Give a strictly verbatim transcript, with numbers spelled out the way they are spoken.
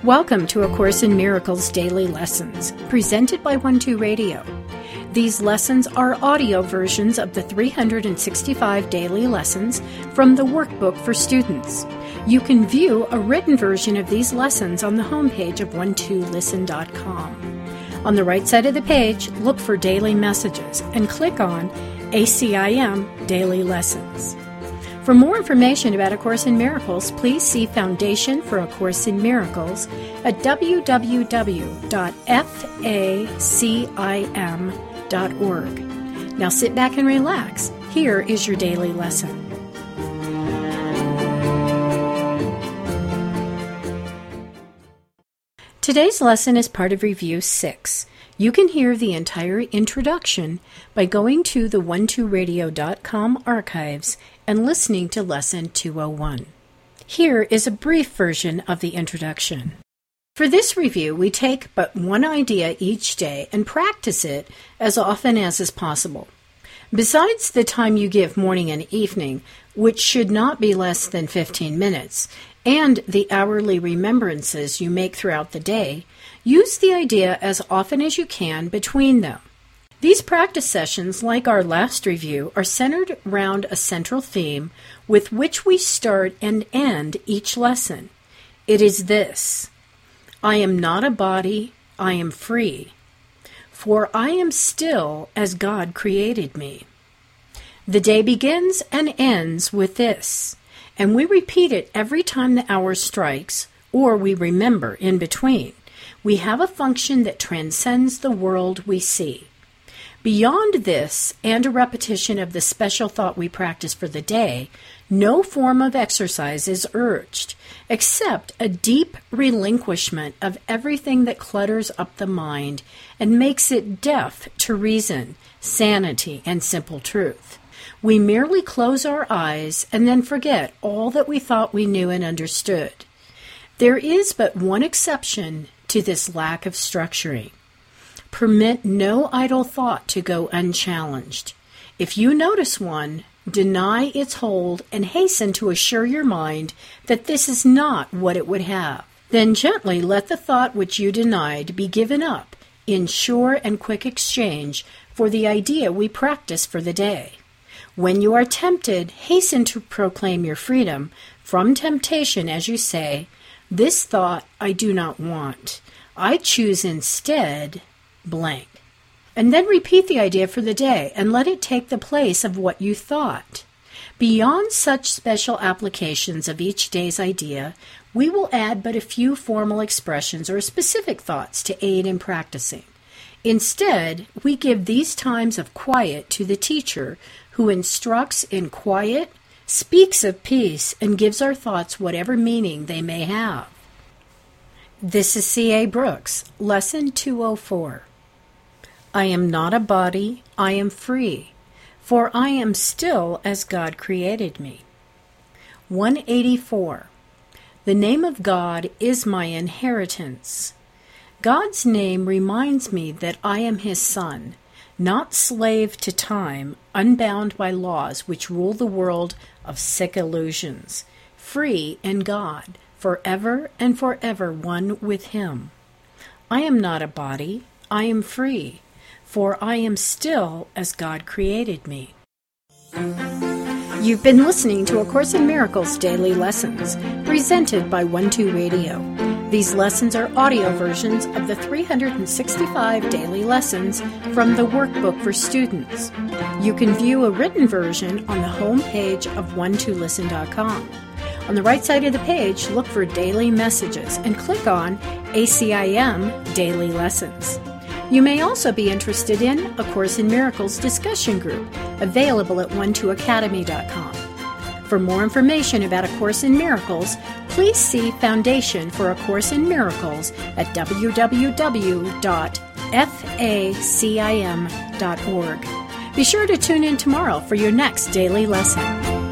Welcome to A Course in Miracles Daily Lessons, presented by One Two Radio. These lessons are audio versions of the three hundred sixty-five daily lessons from the workbook for students. You can view a written version of these lessons on the homepage of one two listen dot com. On the right side of the page, look for Daily Messages and click on A C I M Daily Lessons. For more information about A Course in Miracles, please see Foundation for A Course in Miracles at w w w dot facim dot org. Now sit back and relax. Here is your daily lesson. Today's lesson is part of Review six. You can hear the entire introduction by going to the one two radio dot com archives and listening to Lesson two oh one. Here is a brief version of the introduction. For this review, we take but one idea each day and practice it as often as is possible. Besides the time you give morning and evening, which should not be less than fifteen minutes, and the hourly remembrances you make throughout the day, use the idea as often as you can between them. These practice sessions, like our last review, are centered around a central theme with which we start and end each lesson. It is this: I am not a body, I am free, for I am still as God created me. The day begins and ends with this, and we repeat it every time the hour strikes, or we remember in between. We have a function that transcends the world we see. Beyond this, and a repetition of the special thought we practice for the day, no form of exercise is urged, except a deep relinquishment of everything that clutters up the mind and makes it deaf to reason, sanity, and simple truth. We merely close our eyes and then forget all that we thought we knew and understood. There is but one exception to this lack of structuring. Permit no idle thought to go unchallenged. If you notice one, deny its hold and hasten to assure your mind that this is not what it would have. Then gently let the thought which you denied be given up in sure and quick exchange for the idea we practice for the day. When you are tempted, hasten to proclaim your freedom from temptation as you say, "This thought I do not want. I choose instead blank." And then repeat the idea for the day and let it take the place of what you thought. Beyond such special applications of each day's idea, we will add but a few formal expressions or specific thoughts to aid in practicing. Instead, we give these times of quiet to the teacher who instructs in quiet, speaks of peace, and gives our thoughts whatever meaning they may have. This is C A Brooks, Lesson two oh four. I am not a body, I am free, for I am still as God created me. one eighty-four. The name of God is my inheritance. God's name reminds me that I am His son, not slave to time, unbound by laws which rule the world of sick illusions, free in God, forever and forever one with Him. I am not a body, I am free, for I am still as God created me. You've been listening to A Course in Miracles Daily Lessons, presented by One Two Radio. These lessons are audio versions of the three hundred sixty-five daily lessons from the workbook for students. You can view a written version on the home page of one two listen dot com. On the right side of the page, look for Daily Messages and click on A C I M Daily Lessons. You may also be interested in A Course in Miracles discussion group, available at one two academy dot com. For more information about A Course in Miracles, please see Foundation for A Course in Miracles at w w w dot facim dot org. Be sure to tune in tomorrow for your next daily lesson.